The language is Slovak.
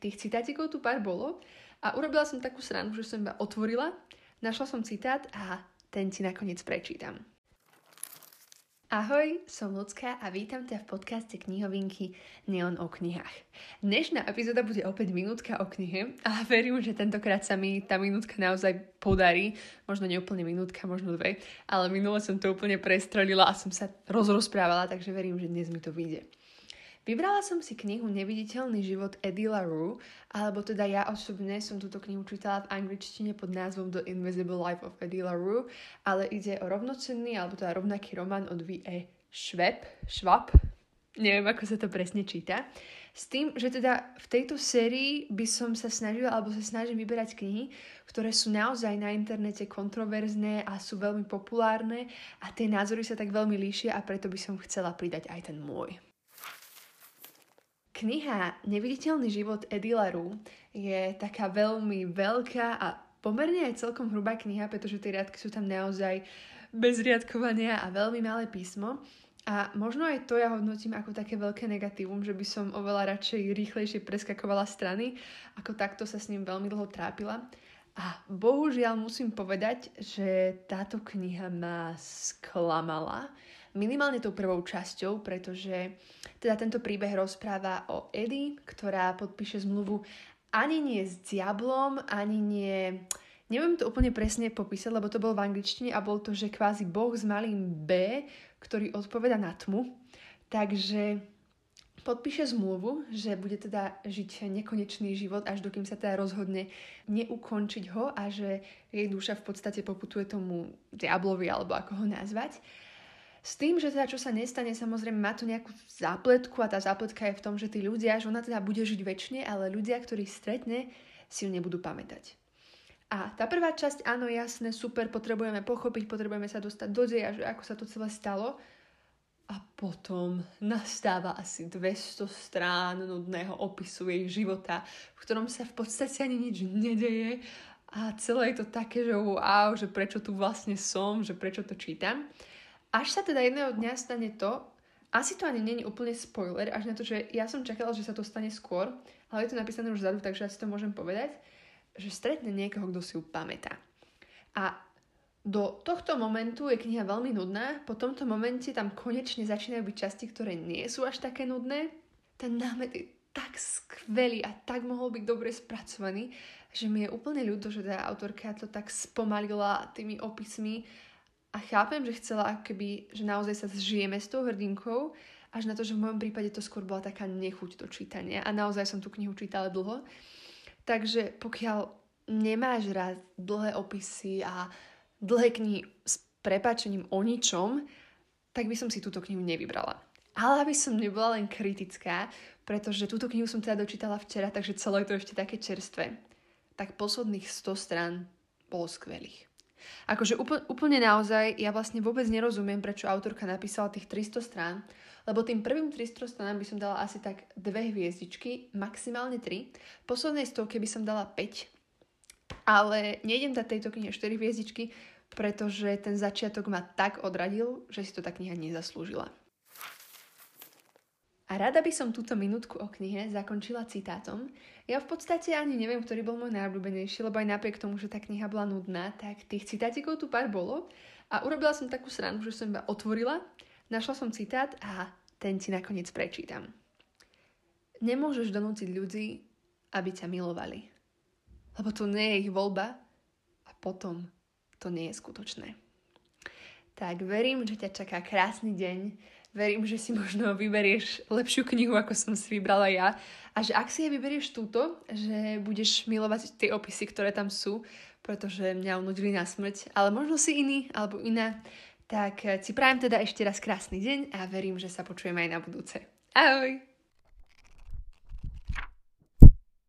Tých citátikov tu pár bolo a urobila som takú srandu, že som iba otvorila, našla som citát a ten ti nakoniec prečítam. Ahoj, som Lucka a vítam ťa v podcaste knihovinky Neon o knihách. Dnešná epizóda bude opäť minútka o knihe a verím, že tentokrát sa mi tá minútka naozaj podarí. Možno nie úplne minútka, možno 2, ale minule som to úplne prestrelila a som sa rozprávala, takže verím, že dnes mi to vyjde. Vybrala som si knihu Neviditeľný život Eddie LaRue, alebo teda ja osobne som túto knihu čítala v angličtine pod názvom The Invisible Life of Eddie LaRue, ale ide o rovnocenný, alebo teda rovnaký román od V.E. Schwab, neviem ako sa to presne číta, s tým, že teda v tejto sérii by som sa snažila, alebo sa snažím vyberať knihy, ktoré sú naozaj na internete kontroverzné a sú veľmi populárne a tie názory sa tak veľmi líšia a preto by som chcela pridať aj ten môj. Kniha Neviditeľný život Eddie LaRue je taká veľmi veľká a pomerne aj celkom hrubá kniha, pretože tie riadky sú tam naozaj bez riadkovania a veľmi malé písmo. A možno aj to ja hodnotím ako také veľké negatívum, že by som oveľa radšej rýchlejšie preskakovala strany, ako takto sa s ním veľmi dlho trápila. A bohužiaľ musím povedať, že táto kniha ma sklamala. Minimálne tou prvou časťou, pretože teda tento príbeh rozpráva o Eddie, ktorá podpíše zmluvu ani nie s diablom, ani nie... Neviem to úplne presne popísať, lebo to bolo v angličtine a bol to, že kvázi boh s malým B, ktorý odpoveda na tmu. Takže podpíše zmluvu, že bude teda žiť nekonečný život, až dokým sa teda rozhodne neukončiť ho a že jej duša v podstate poputuje tomu diablovi, alebo ako ho nazvať. S tým, že teda čo sa nestane, samozrejme má tu nejakú zápletku a tá zápletka je v tom, že tí ľudia, že ona teda bude žiť večne, ale ľudia, ktorých stretne, si ju nebudú pamätať. A tá prvá časť, áno, jasné, super, potrebujeme pochopiť, potrebujeme sa dostať do deja, že ako sa to celé stalo. A potom nastáva asi 200 strán nudného opisu jej života, v ktorom sa v podstate ani nič nedeje a celé je to také, že wow, že prečo tu vlastne som, že prečo to čítam. Až sa teda jedného dňa stane to, asi to ani nie je úplne spoiler, až na to, že ja som čakala, že sa to stane skôr, ale je to napísané už vzadu, takže asi to môžem povedať, že stretne niekoho, kto si ju pamätá. A do tohto momentu je kniha veľmi nudná, po tomto momente tam konečne začínajú byť časti, ktoré nie sú až také nudné. Ten námet je tak skvelý a tak mohol byť dobre spracovaný, že mi je úplne ľúto, že tá autorka to tak spomalila tými opismi. A chápem, že chcela akoby, že naozaj sa zžijeme s tou hrdinkou, až na to, že v mojom prípade to skôr bola taká nechuť do čítania a naozaj som tú knihu čítala dlho. Takže pokiaľ nemáš rád dlhé opisy a dlhé knihy s prepáčením o ničom, tak by som si túto knihu nevybrala. Ale aby som nebola len kritická, pretože túto knihu som teda dočítala včera, takže celé je to ešte také čerstvé, tak posledných 100 strán bolo skvelých. Akože úplne naozaj, ja vlastne vôbec nerozumiem, prečo autorka napísala tých 300 strán, lebo tým prvým 300 stranám by som dala asi tak 2 hviezdičky, maximálne 3. Poslednej 100 by som dala 5. Ale nejdem dať tejto knihe 4 hviezdičky, pretože ten začiatok ma tak odradil, že si to tá kniha nezaslúžila. A rada by som túto minútku o knihe zakončila citátom. Ja v podstate ani neviem, ktorý bol môj najobľúbenejší, lebo aj napriek tomu, že tá kniha bola nudná, tak tých citátikov tu pár bolo a urobila som takú srandu, že som iba otvorila, našla som citát a ten ti nakoniec prečítam. Nemôžeš donútiť ľudí, aby ťa milovali, lebo to nie je ich voľba a potom to nie je skutočné. Tak verím, že ťa čaká krásny deň. Verím, že si možno vyberieš lepšiu knihu, ako som si vybrala ja. A že ak si jej vyberieš túto, že budeš milovať tie opisy, ktoré tam sú, pretože mňa unudili na smrť, ale možno si iný alebo iná, tak ti prajem teda ešte raz krásny deň a verím, že sa počujeme aj na budúce. Ahoj!